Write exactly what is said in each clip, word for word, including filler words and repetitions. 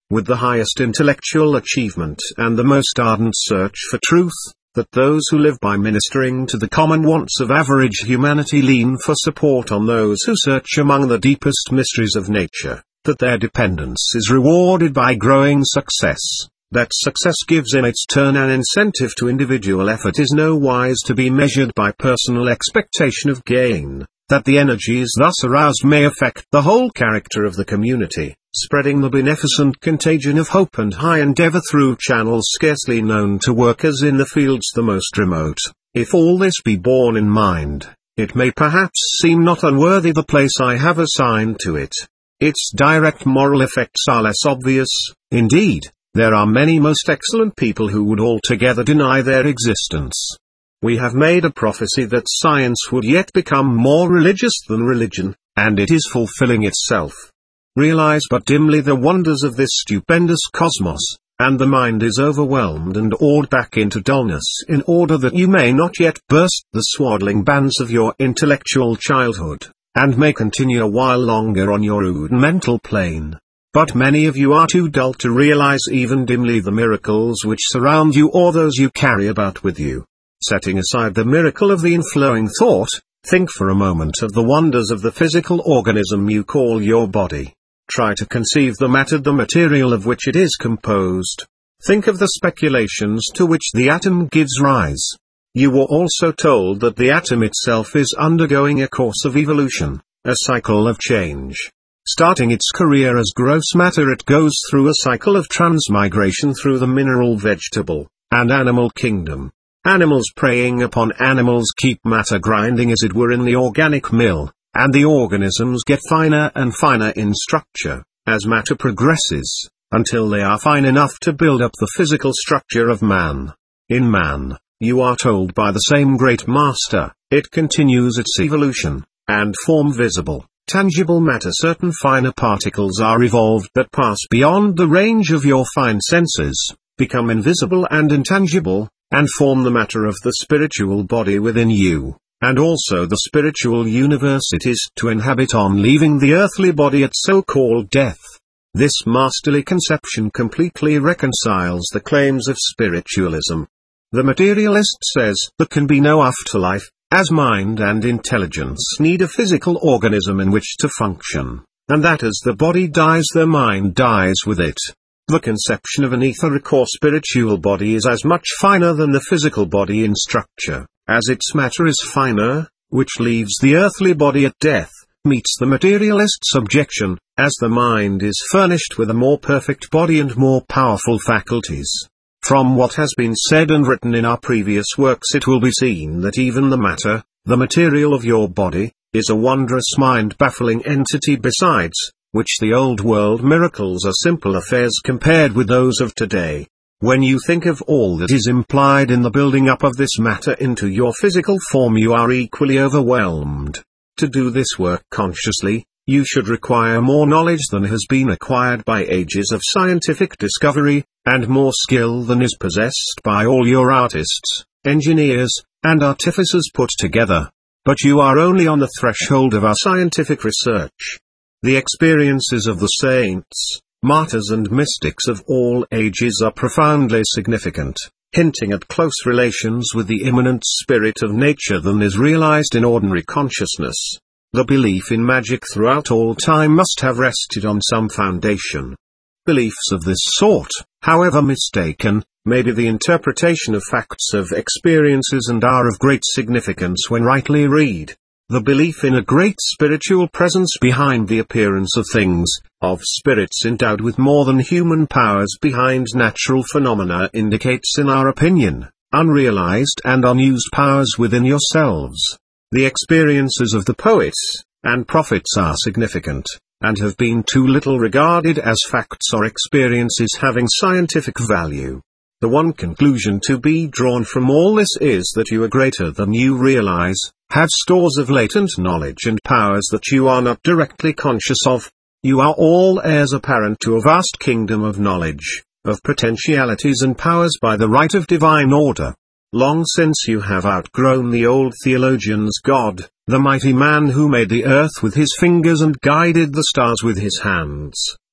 with the highest intellectual achievement and the most ardent search for truth, that those who live by ministering to the common wants of average humanity lean for support on those who search among the deepest mysteries of nature, that their dependence is rewarded by growing success, that success gives in its turn an incentive to individual effort is no wise to be measured by personal expectation of gain, that the energies thus aroused may affect the whole character of the community, spreading the beneficent contagion of hope and high endeavor through channels scarcely known to workers in the fields the most remote. If all this be borne in mind, it may perhaps seem not unworthy the place I have assigned to it. Its direct moral effects are less obvious. Indeed, there are many most excellent people who would altogether deny their existence. We have made a prophecy that science would yet become more religious than religion, and it is fulfilling itself. Realize but dimly the wonders of this stupendous cosmos, and the mind is overwhelmed and awed back into dullness in order that you may not yet burst the swaddling bands of your intellectual childhood, and may continue a while longer on your rude mental plane. But many of you are too dull to realize even dimly the miracles which surround you or those you carry about with you. Setting aside the miracle of the inflowing thought, think for a moment of the wonders of the physical organism you call your body. Try to conceive the matter, the material of which it is composed. Think of the speculations to which the atom gives rise. You were also told that the atom itself is undergoing a course of evolution, a cycle of change. Starting its career as gross matter, it goes through a cycle of transmigration through the mineral, vegetable, and animal kingdom. Animals preying upon animals keep matter grinding as it were in the organic mill, and the organisms get finer and finer in structure, as matter progresses, until they are fine enough to build up the physical structure of man. In man, you are told by the same great master, it continues its evolution, and form visible, tangible matter. Certain finer particles are evolved that pass beyond the range of your fine senses, become invisible and intangible, and form the matter of the spiritual body within you, and also the spiritual universe it is to inhabit on leaving the earthly body at so-called death. This masterly conception completely reconciles the claims of spiritualism. The materialist says there can be no afterlife, as mind and intelligence need a physical organism in which to function, and that as the body dies the mind dies with it. The conception of an etheric or spiritual body is as much finer than the physical body in structure, as its matter is finer, which leaves the earthly body at death, meets the materialist's objection, as the mind is furnished with a more perfect body and more powerful faculties. From what has been said and written in our previous works it will be seen that even the matter, the material of your body, is a wondrous mind-baffling entity besides, which the old world miracles are simple affairs compared with those of today. When you think of all that is implied in the building up of this matter into your physical form you are equally overwhelmed. To do this work consciously, you should require more knowledge than has been acquired by ages of scientific discovery, and more skill than is possessed by all your artists, engineers, and artificers put together. But you are only on the threshold of our scientific research. The experiences of the saints, martyrs and mystics of all ages are profoundly significant, hinting at close relations with the immanent spirit of nature than is realized in ordinary consciousness. The belief in magic throughout all time must have rested on some foundation. Beliefs of this sort, however mistaken, may be the interpretation of facts of experiences and are of great significance when rightly read. The belief in a great spiritual presence behind the appearance of things, of spirits endowed with more than human powers behind natural phenomena indicates in our opinion, unrealized and unused powers within yourselves. The experiences of the poets and prophets are significant, and have been too little regarded as facts or experiences having scientific value. The one conclusion to be drawn from all this is that you are greater than you realize, have stores of latent knowledge and powers that you are not directly conscious of. You are all heirs apparent to a vast kingdom of knowledge, of potentialities and powers by the right of divine order. Long since you have outgrown the old theologian's God, the mighty man who made the earth with his fingers and guided the stars with his hands.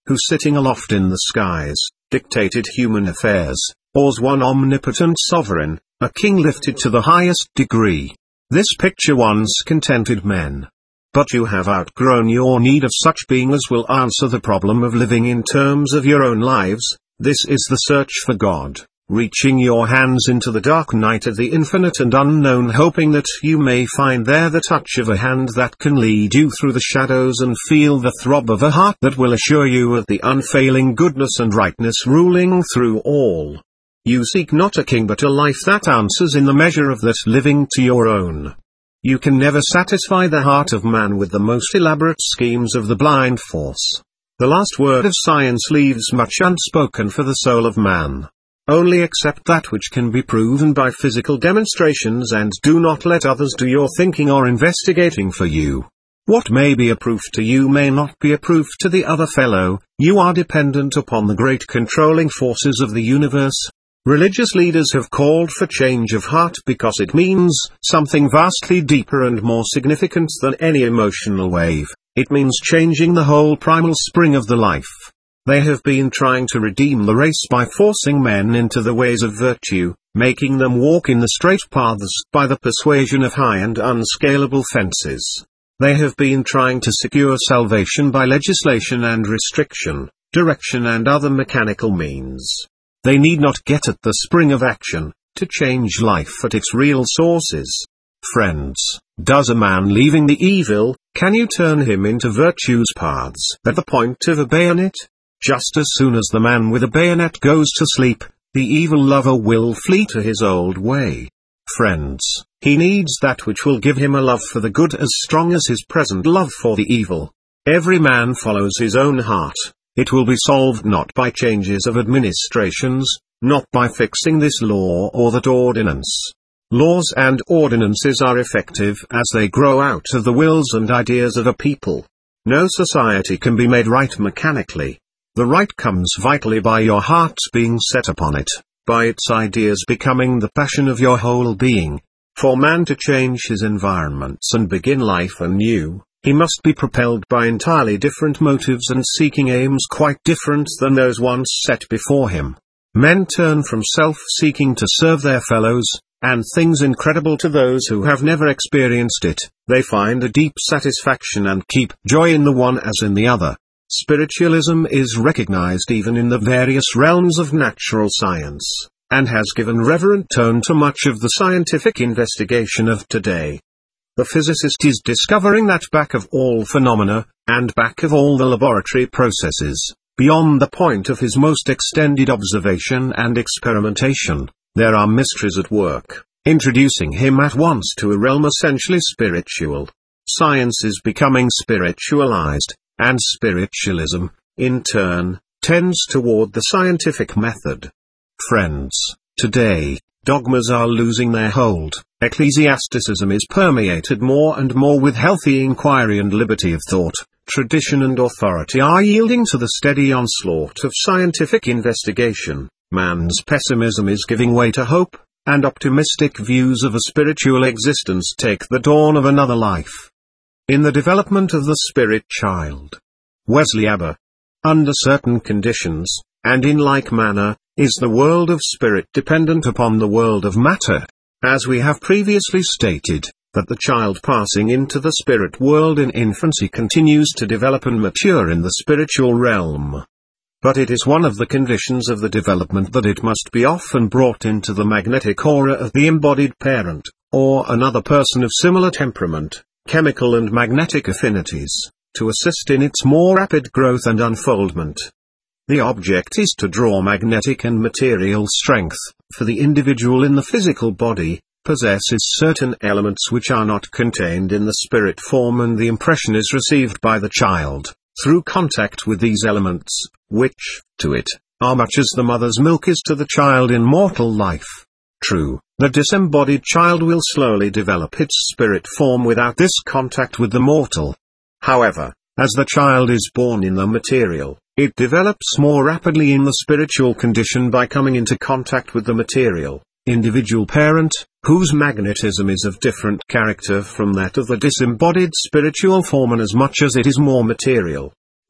who sitting aloft in the skies, dictated human affairs, was one omnipotent sovereign, a king lifted to the highest degree. This picture once contented men. But you have outgrown your need of such being as will answer the problem of living in terms of your own lives. This is the search for God, reaching your hands into the dark night of the infinite and unknown, hoping that you may find there the touch of a hand that can lead you through the shadows and feel the throb of a heart that will assure you of the unfailing goodness and rightness ruling through all. You seek not a king but a life that answers in the measure of that living to your own. You can never satisfy the heart of man with the most elaborate schemes of the blind force. The last word of science leaves much unspoken for the soul of man. Only accept that which can be proven by physical demonstrations and do not let others do your thinking or investigating for you. What may be a proof to you may not be a proof to the other fellow. You are dependent upon the great controlling forces of the universe. Religious leaders have called for change of heart because it means something vastly deeper and more significant than any emotional wave. It means changing the whole primal spring of the life. They have been trying to redeem the race by forcing men into the ways of virtue, making them walk in the straight paths by the persuasion of high and unscalable fences. They have been trying to secure salvation by legislation and restriction, direction and other mechanical means. They need not get at the spring of action, to change life at its real sources. Friends, does a man leaving the evil, can you turn him into virtue's paths at the point of a bayonet? Just as soon as the man with a bayonet goes to sleep, the evil lover will flee to his old way. Friends, he needs that which will give him a love for the good as strong as his present love for the evil. Every man follows his own heart. It will be solved not by changes of administrations, not by fixing this law or that ordinance. Laws and ordinances are effective as they grow out of the wills and ideas of a people. No society can be made right mechanically. The right comes vitally by your heart's being set upon it, by its ideas becoming the passion of your whole being. For man to change his environments and begin life anew, he must be propelled by entirely different motives and seeking aims quite different than those once set before him. Men turn from self-seeking to serve their fellows, and things incredible to those who have never experienced it, they find a deep satisfaction and keep joy in the one as in the other. Spiritualism is recognized even in the various realms of natural science, and has given reverent tone to much of the scientific investigation of today. The physicist is discovering that back of all phenomena, and back of all the laboratory processes, beyond the point of his most extended observation and experimentation, there are mysteries at work, introducing him at once to a realm essentially spiritual. Science is becoming spiritualized, and spiritualism, in turn, tends toward the scientific method. Friends, today, dogmas are losing their hold. Ecclesiasticism is permeated more and more with healthy inquiry and liberty of thought. Tradition and authority are yielding to the steady onslaught of scientific investigation. Man's pessimism is giving way to hope, and optimistic views of a spiritual existence take the dawn of another life. In the development of the spirit child, Wesley Aber, under certain conditions, and in like manner, is the world of spirit dependent upon the world of matter. As we have previously stated, that the child passing into the spirit world in infancy continues to develop and mature in the spiritual realm. But it is one of the conditions of the development that it must be often brought into the magnetic aura of the embodied parent, or another person of similar temperament, chemical and magnetic affinities, to assist in its more rapid growth and unfoldment. The object is to draw magnetic and material strength, for the individual in the physical body possesses certain elements which are not contained in the spirit form, and the impression is received by the child, through contact with these elements, which, to it, are much as the mother's milk is to the child in mortal life. True, the disembodied child will slowly develop its spirit form without this contact with the mortal. However, as the child is born in the material, it develops more rapidly in the spiritual condition by coming into contact with the material, individual parent, whose magnetism is of different character from that of the disembodied spiritual form, and as much as it is more material.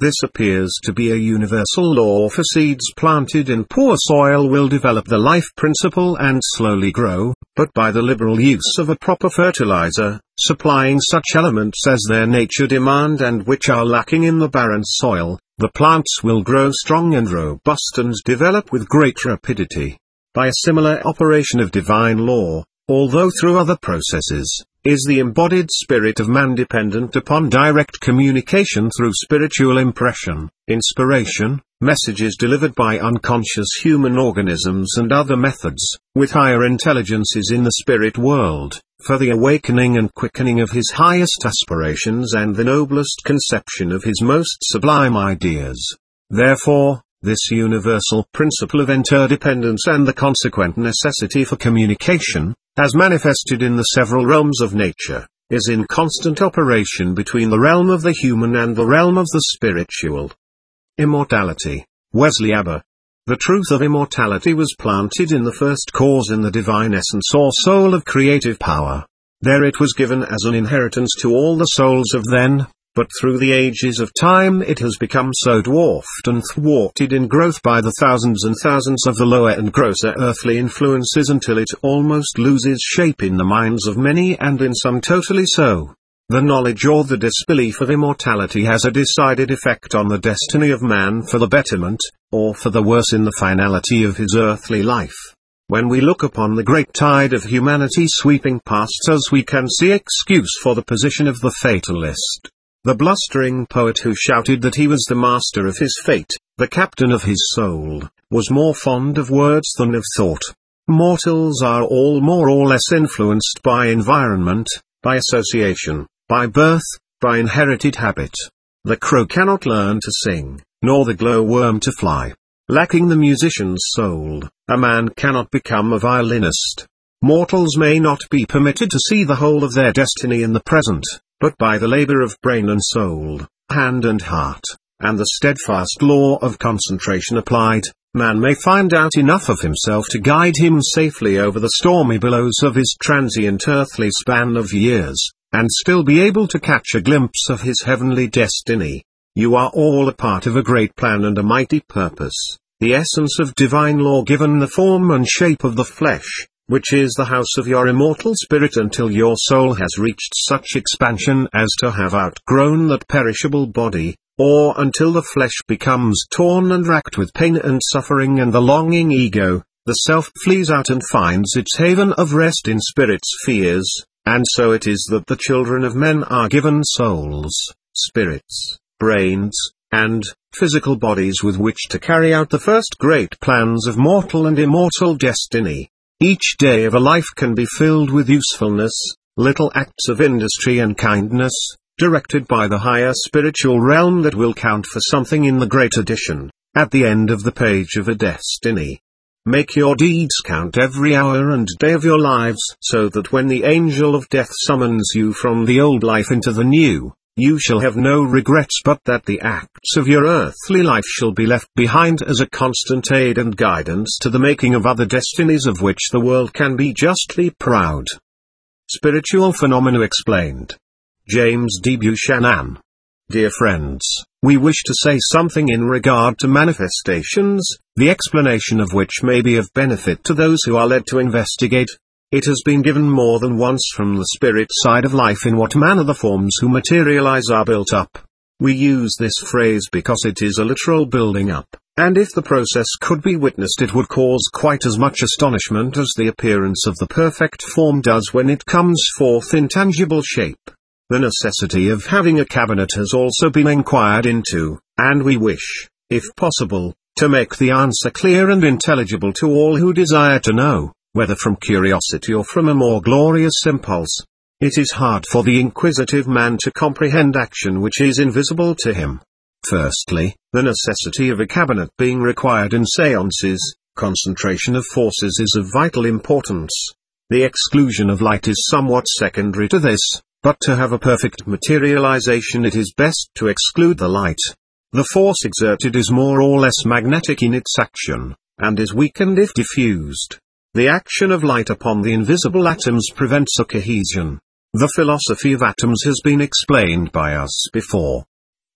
This appears to be a universal law, for seeds planted in poor soil will develop the life principle and slowly grow, but by the liberal use of a proper fertilizer, supplying such elements as their nature demand and which are lacking in the barren soil, the plants will grow strong and robust and develop with great rapidity. By a similar operation of divine law, although through other processes, is the embodied spirit of man dependent upon direct communication through spiritual impression, inspiration, messages delivered by unconscious human organisms and other methods, with higher intelligences in the spirit world, for the awakening and quickening of his highest aspirations and the noblest conception of his most sublime ideas. Therefore, this universal principle of interdependence and the consequent necessity for communication, as manifested in the several realms of nature, is in constant operation between the realm of the human and the realm of the spiritual. Immortality. Wesley Aber. The truth of immortality was planted in the first cause in the divine essence or soul of creative power. There it was given as an inheritance to all the souls of then, but through the ages of time it has become so dwarfed and thwarted in growth by the thousands and thousands of the lower and grosser earthly influences until it almost loses shape in the minds of many, and in some totally so. The knowledge or the disbelief of immortality has a decided effect on the destiny of man for the betterment, or for the worse in the finality of his earthly life. When we look upon the great tide of humanity sweeping past us, we can see excuse for the position of the fatalist. The blustering poet who shouted that he was the master of his fate, the captain of his soul, was more fond of words than of thought. Mortals are all more or less influenced by environment, by association, by birth, by inherited habit. The crow cannot learn to sing, nor the glowworm to fly. Lacking the musician's soul, a man cannot become a violinist. Mortals may not be permitted to see the whole of their destiny in the present, but by the labor of brain and soul, hand and heart, and the steadfast law of concentration applied, man may find out enough of himself to guide him safely over the stormy billows of his transient earthly span of years, and still be able to catch a glimpse of his heavenly destiny. You are all a part of a great plan and a mighty purpose, the essence of divine law given the form and shape of the flesh, which is the house of your immortal spirit, until your soul has reached such expansion as to have outgrown that perishable body, or until the flesh becomes torn and racked with pain and suffering, and the longing ego, the self, flees out and finds its haven of rest in spirit spheres. And so it is that the children of men are given souls, spirits, brains, and physical bodies with which to carry out the first great plans of mortal and immortal destiny. Each day of a life can be filled with usefulness, little acts of industry and kindness, directed by the higher spiritual realm that will count for something in the great edition, at the end of the page of a destiny. Make your deeds count every hour and day of your lives, so that when the angel of death summons you from the old life into the new, you shall have no regrets, but that the acts of your earthly life shall be left behind as a constant aid and guidance to the making of other destinies of which the world can be justly proud. Spiritual Phenomena Explained. James D. Buchanan. Dear friends, we wish to say something in regard to manifestations, the explanation of which may be of benefit to those who are led to investigate. It has been given more than once from the spirit side of life in what manner the forms who materialize are built up. We use this phrase because it is a literal building up, and if the process could be witnessed it would cause quite as much astonishment as the appearance of the perfect form does when it comes forth in tangible shape. The necessity of having a cabinet has also been inquired into, and we wish, if possible, to make the answer clear and intelligible to all who desire to know, whether from curiosity or from a more glorious impulse. It is hard for the inquisitive man to comprehend action which is invisible to him. Firstly, the necessity of a cabinet being required in seances, concentration of forces is of vital importance. The exclusion of light is somewhat secondary to this, but to have a perfect materialization it is best to exclude the light. The force exerted is more or less magnetic in its action, and is weakened if diffused. The action of light upon the invisible atoms prevents a cohesion. The philosophy of atoms has been explained by us before.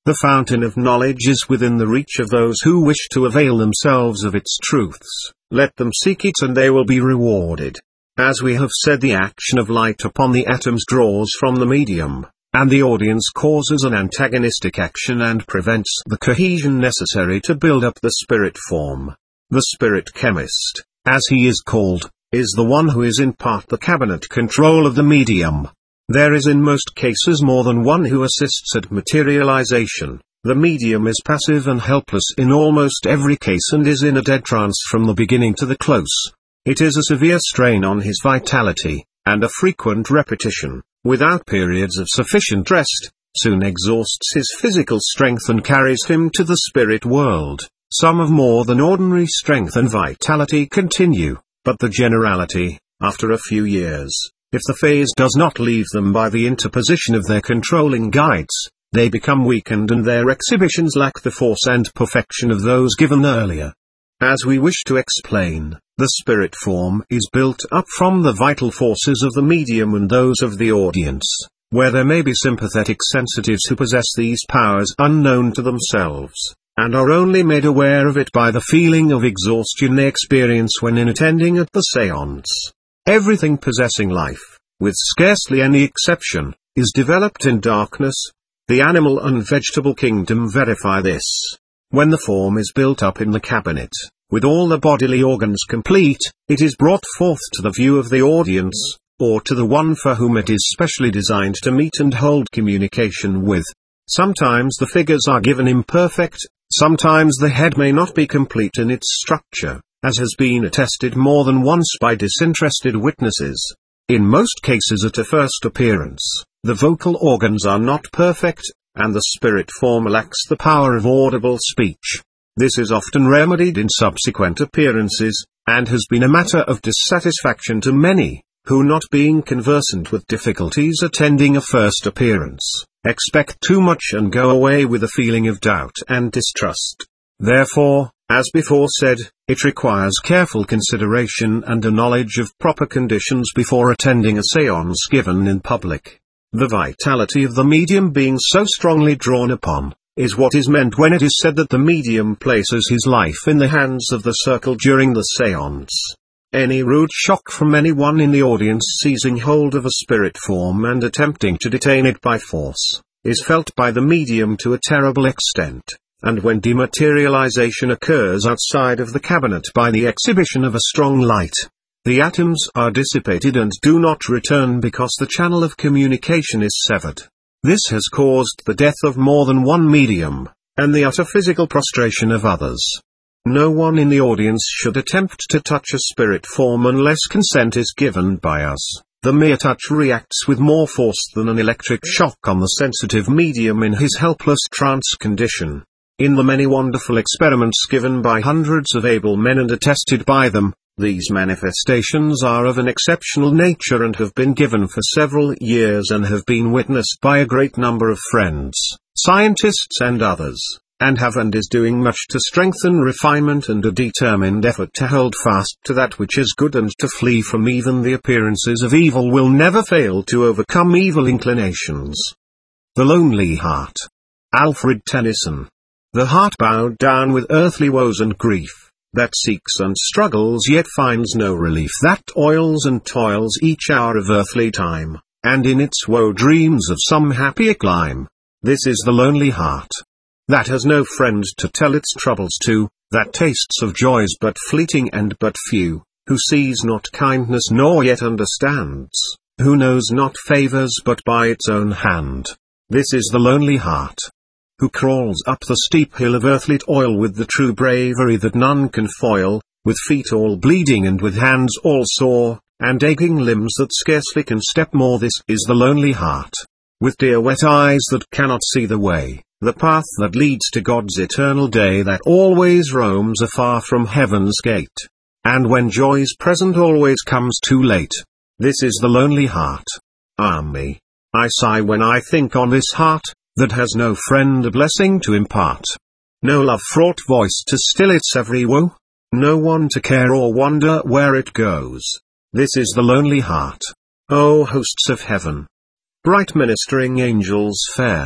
The fountain of knowledge is within the reach of those who wish to avail themselves of its truths. Let them seek it and they will be rewarded. As we have said, the action of light upon the atoms draws from the medium, and the audience causes an antagonistic action and prevents the cohesion necessary to build up the spirit form. The spirit chemist, as he is called, is the one who is in part the cabinet control of the medium. There is in most cases more than one who assists at materialization. The medium is passive and helpless in almost every case and is in a dead trance from the beginning to the close. It is a severe strain on his vitality, and a frequent repetition, without periods of sufficient rest, soon exhausts his physical strength and carries him to the spirit world. Some of more than ordinary strength and vitality continue, but the generality, after a few years, if the phase does not leave them by the interposition of their controlling guides, they become weakened and their exhibitions lack the force and perfection of those given earlier. As we wish to explain, the spirit form is built up from the vital forces of the medium and those of the audience, where there may be sympathetic sensitives who possess these powers unknown to themselves, and are only made aware of it by the feeling of exhaustion they experience when in attending at the séance. Everything possessing life, with scarcely any exception, is developed in darkness. The animal and vegetable kingdom verify this. When the form is built up in the cabinet, with all the bodily organs complete, it is brought forth to the view of the audience, or to the one for whom it is specially designed to meet and hold communication with. Sometimes the figures are given imperfect, sometimes the head may not be complete in its structure, as has been attested more than once by disinterested witnesses. In most cases at a first appearance, the vocal organs are not perfect, and the spirit form lacks the power of audible speech. This is often remedied in subsequent appearances, and has been a matter of dissatisfaction to many, who not being conversant with difficulties attending a first appearance, expect too much and go away with a feeling of doubt and distrust. Therefore, as before said, it requires careful consideration and a knowledge of proper conditions before attending a séance given in public. The vitality of the medium being so strongly drawn upon, is what is meant when it is said that the medium places his life in the hands of the circle during the séance. Any rude shock from anyone in the audience seizing hold of a spirit form and attempting to detain it by force, is felt by the medium to a terrible extent. And when dematerialization occurs outside of the cabinet by the exhibition of a strong light, the atoms are dissipated and do not return because the channel of communication is severed. This has caused the death of more than one medium, and the utter physical prostration of others. No one in the audience should attempt to touch a spirit form unless consent is given by us. The mere touch reacts with more force than an electric shock on the sensitive medium in his helpless trance condition. In the many wonderful experiments given by hundreds of able men and attested by them, these manifestations are of an exceptional nature and have been given for several years and have been witnessed by a great number of friends, scientists and others, and have and is doing much to strengthen refinement and a determined effort to hold fast to that which is good and to flee from even the appearances of evil will never fail to overcome evil inclinations. The Lonely Heart. Alfred Tennyson. The heart bowed down with earthly woes and grief, that seeks and struggles yet finds no relief, that toils and toils each hour of earthly time, and in its woe dreams of some happier clime. This is the lonely heart, that has no friend to tell its troubles to, that tastes of joys but fleeting and but few, who sees not kindness nor yet understands, who knows not favors but by its own hand. This is the lonely heart, who crawls up the steep hill of earthly toil with the true bravery that none can foil, with feet all bleeding and with hands all sore, and aching limbs that scarcely can step more. This is the lonely heart, with dear wet eyes that cannot see the way, the path that leads to God's eternal day, that always roams afar from heaven's gate, and when joy's present always comes too late. This is the lonely heart. Ah me! I sigh when I think on this heart, that has no friend a blessing to impart, no love-fraught voice to still its every woe, no one to care or wonder where it goes. This is the lonely heart. O hosts of heaven, bright ministering angels fair,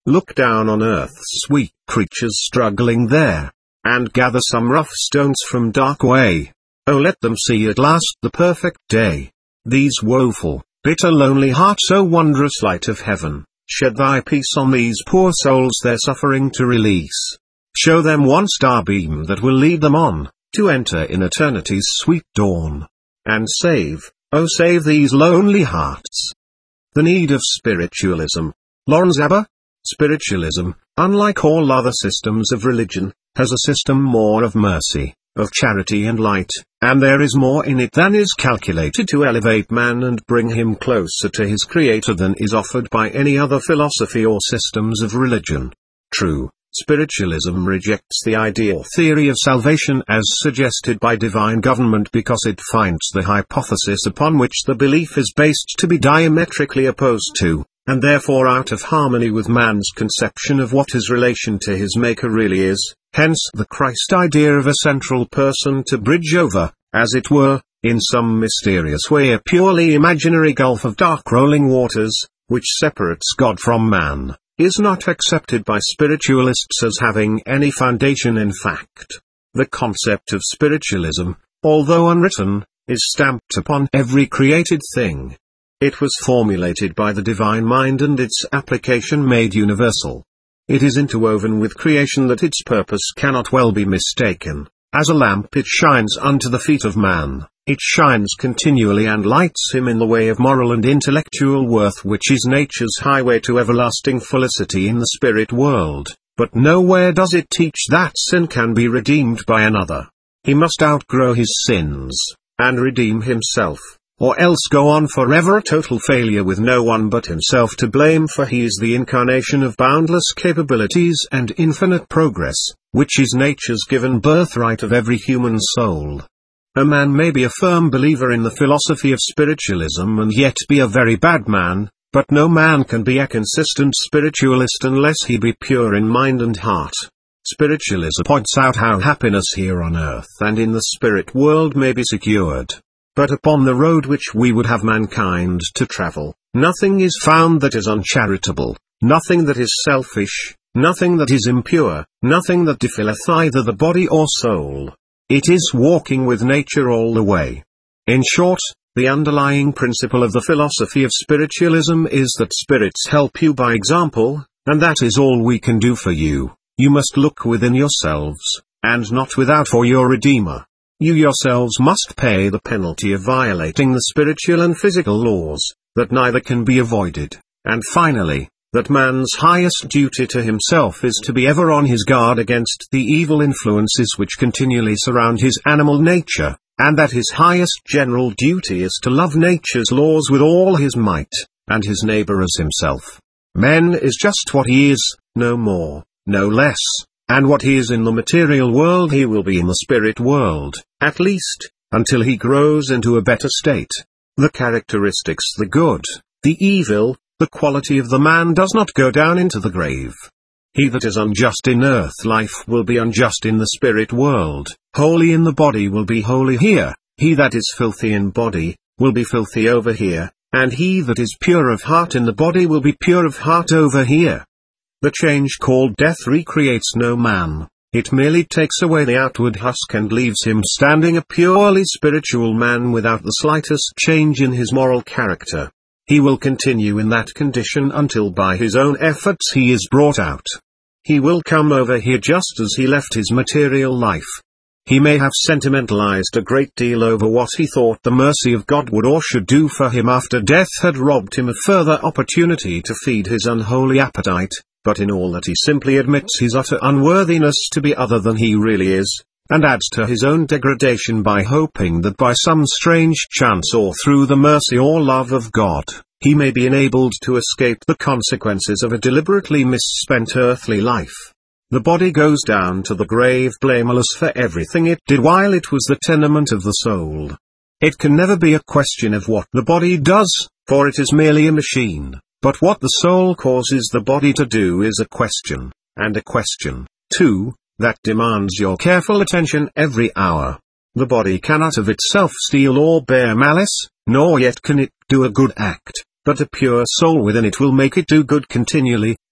Look down on earth's weak creatures struggling there, and gather some rough stones from dark way. Oh, let them see at last the perfect day. These woeful, bitter lonely hearts, O wondrous light of heaven, shed thy peace on these poor souls their suffering to release. Show them one star beam that will lead them on, to enter in eternity's sweet dawn. And save, oh save these lonely hearts. The need of spiritualism. Lauren Zabber. Spiritualism, unlike all other systems of religion, has a system more of mercy, of charity and light, and there is more in it than is calculated to elevate man and bring him closer to his Creator than is offered by any other philosophy or systems of religion. True, spiritualism rejects the idea or theory of salvation as suggested by divine government because it finds the hypothesis upon which the belief is based to be diametrically opposed to, and therefore out of harmony with man's conception of what his relation to his Maker really is, hence the Christ idea of a central person to bridge over, as it were, in some mysterious way a purely imaginary gulf of dark rolling waters, which separates God from man, is not accepted by spiritualists as having any foundation in fact. The concept of spiritualism, although unwritten, is stamped upon every created thing. It was formulated by the divine mind and its application made universal. It is interwoven with creation that its purpose cannot well be mistaken. As a lamp it shines unto the feet of man, it shines continually and lights him in the way of moral and intellectual worth, which is nature's highway to everlasting felicity in the spirit world, but nowhere does it teach that sin can be redeemed by another. He must outgrow his sins, and redeem himself, or else go on forever a total failure with no one but himself to blame, for he is the incarnation of boundless capabilities and infinite progress, which is nature's given birthright of every human soul. A man may be a firm believer in the philosophy of spiritualism and yet be a very bad man, but no man can be a consistent spiritualist unless he be pure in mind and heart. Spiritualism points out how happiness here on earth and in the spirit world may be secured. But upon the road which we would have mankind to travel, nothing is found that is uncharitable, nothing that is selfish, nothing that is impure, nothing that defileth either the body or soul. It is walking with nature all the way. In short, the underlying principle of the philosophy of spiritualism is that spirits help you by example, and that is all we can do for you. You must look within yourselves, and not without for your Redeemer. You yourselves must pay the penalty of violating the spiritual and physical laws, that neither can be avoided, and finally, that man's highest duty to himself is to be ever on his guard against the evil influences which continually surround his animal nature, and that his highest general duty is to love nature's laws with all his might, and his neighbor as himself. Man is just what he is, no more, no less. And what he is in the material world he will be in the spirit world, at least, until he grows into a better state. The characteristics, the good, the evil, the quality of the man does not go down into the grave. He that is unjust in earth life will be unjust in the spirit world, holy in the body will be holy here, he that is filthy in body, will be filthy over here, and he that is pure of heart in the body will be pure of heart over here. The change called death recreates no man, it merely takes away the outward husk and leaves him standing a purely spiritual man without the slightest change in his moral character. He will continue in that condition until by his own efforts he is brought out. He will come over here just as he left his material life. He may have sentimentalized a great deal over what he thought the mercy of God would or should do for him after death had robbed him of further opportunity to feed his unholy appetite. But in all that he simply admits his utter unworthiness to be other than he really is, and adds to his own degradation by hoping that by some strange chance or through the mercy or love of God, he may be enabled to escape the consequences of a deliberately misspent earthly life. The body goes down to the grave blameless for everything it did while it was the tenement of the soul. It can never be a question of what the body does, for it is merely a machine. But what the soul causes the body to do is a question, and a question, too, that demands your careful attention every hour. The body cannot of itself steal or bear malice, nor yet can it do a good act, but a pure soul within it will make it do good continually,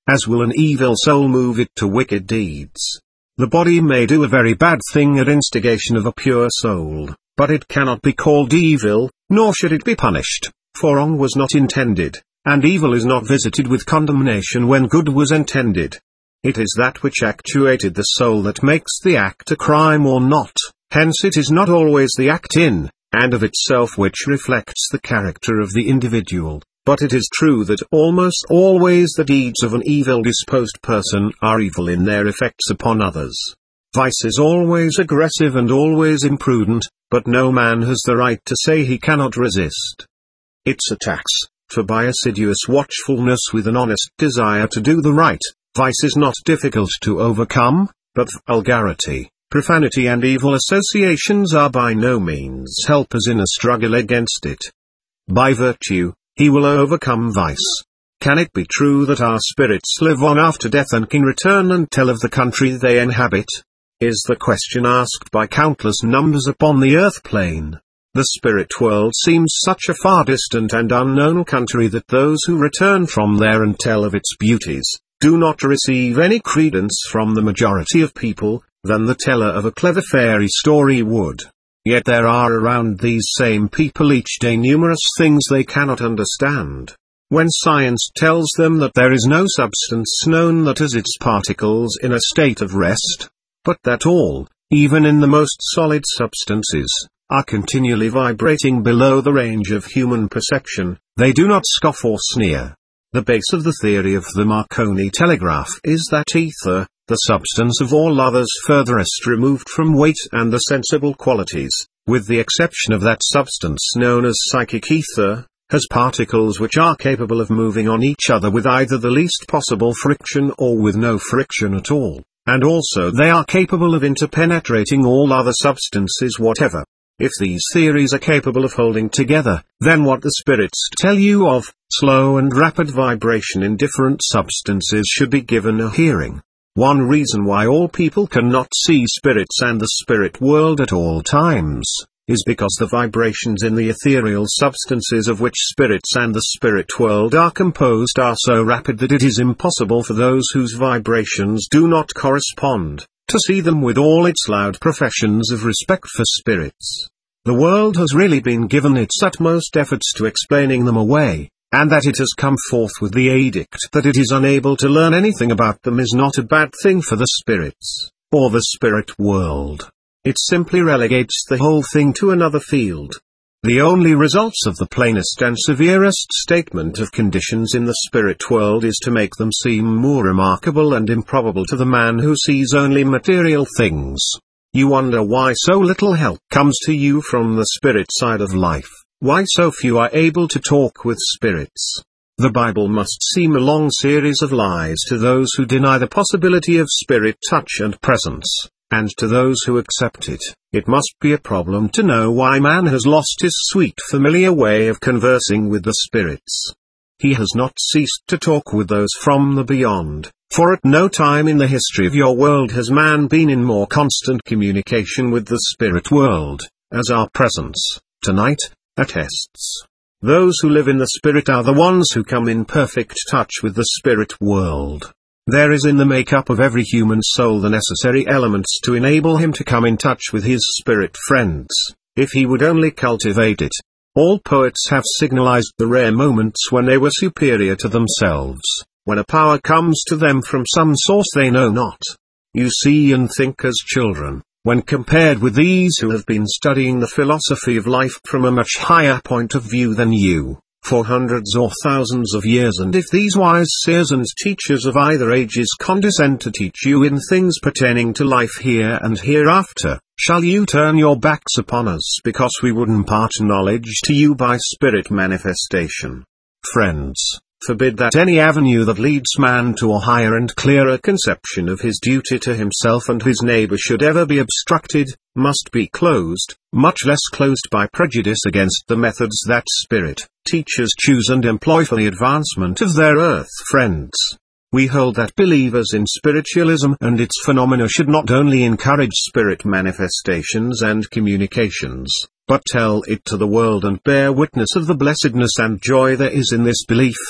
as will an evil soul move it to wicked deeds. The body may do a very bad thing at instigation of a pure soul, but it cannot be called evil, nor should it be punished, for wrong was not intended, and evil is not visited with condemnation when good was intended. It is that which actuated the soul that makes the act a crime or not, hence it is not always the act in, and of itself which reflects the character of the individual, but it is true that almost always the deeds of an evil-disposed person are evil in their effects upon others. Vice is always aggressive and always imprudent, but no man has the right to say he cannot resist its attacks, for by assiduous watchfulness with an honest desire to do the right, vice is not difficult to overcome, but vulgarity, profanity and evil associations are by no means helpers in a struggle against it. By virtue, he will overcome vice. Can it be true that our spirits live on after death and can return and tell of the country they inhabit? Is the question asked by countless numbers upon the earth plane. The spirit world seems such a far distant and unknown country that those who return from there and tell of its beauties, do not receive any credence from the majority of people, than the teller of a clever fairy story would. Yet there are around these same people each day numerous things they cannot understand. When science tells them that there is no substance known that has its particles in a state of rest, but that all, even in the most solid substances, are continually vibrating below the range of human perception, they do not scoff or sneer. The base of the theory of the Marconi telegraph is that ether, the substance of all others furthest removed from weight and the sensible qualities, with the exception of that substance known as psychic ether, has particles which are capable of moving on each other with either the least possible friction or with no friction at all, and also they are capable of interpenetrating all other substances whatever. If these theories are capable of holding together, then what the spirits tell you of, slow and rapid vibration in different substances should be given a hearing. One reason why all people cannot see spirits and the spirit world at all times, is because the vibrations in the ethereal substances of which spirits and the spirit world are composed are so rapid that it is impossible for those whose vibrations do not correspond, to see them with all its loud professions of respect for spirits. The world has really been given its utmost efforts to explaining them away, and that it has come forth with the edict that it is unable to learn anything about them is not a bad thing for the spirits, or the spirit world. It simply relegates the whole thing to another field. The only results of the plainest and severest statement of conditions in the spirit world is to make them seem more remarkable and improbable to the man who sees only material things. You wonder why so little help comes to you from the spirit side of life, why so few are able to talk with spirits. The Bible must seem a long series of lies to those who deny the possibility of spirit touch and presence. And to those who accept it, it must be a problem to know why man has lost his sweet familiar way of conversing with the spirits. He has not ceased to talk with those from the beyond, for at no time in the history of your world has man been in more constant communication with the spirit world, as our presence, tonight, attests. Those who live in the spirit are the ones who come in perfect touch with the spirit world. There is in the make-up of every human soul the necessary elements to enable him to come in touch with his spirit friends, if he would only cultivate it. All poets have signalized the rare moments when they were superior to themselves, when a power comes to them from some source they know not. You see and think as children, when compared with these who have been studying the philosophy of life from a much higher point of view than you, for hundreds or thousands of years, and if these wise seers and teachers of either ages condescend to teach you in things pertaining to life here and hereafter, shall you turn your backs upon us because we would impart knowledge to you by spirit manifestation? Friends, forbid that any avenue that leads man to a higher and clearer conception of his duty to himself and his neighbor should ever be obstructed, must be closed, much less closed by prejudice against the methods that spirit teachers choose and employ for the advancement of their earth friends. We hold that believers in spiritualism and its phenomena should not only encourage spirit manifestations and communications, but tell it to the world and bear witness of the blessedness and joy there is in this belief.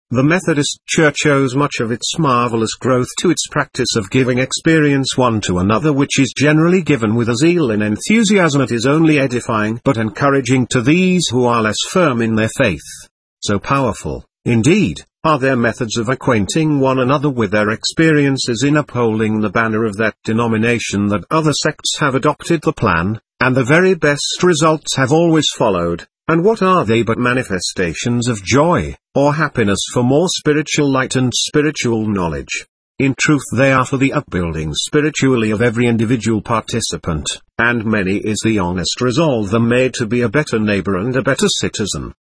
The Methodist Church owes much of its marvelous growth to its practice of giving experience one to another, which is generally given with a zeal and enthusiasm that is only edifying but encouraging to these who are less firm in their faith. So powerful, indeed, are their methods of acquainting one another with their experiences in upholding the banner of that denomination that other sects have adopted the plan, and the very best results have always followed. And what are they but manifestations of joy, or happiness for more spiritual light and spiritual knowledge? In truth they are for the upbuilding spiritually of every individual participant, and many is the honest resolve them made to be a better neighbor and a better citizen.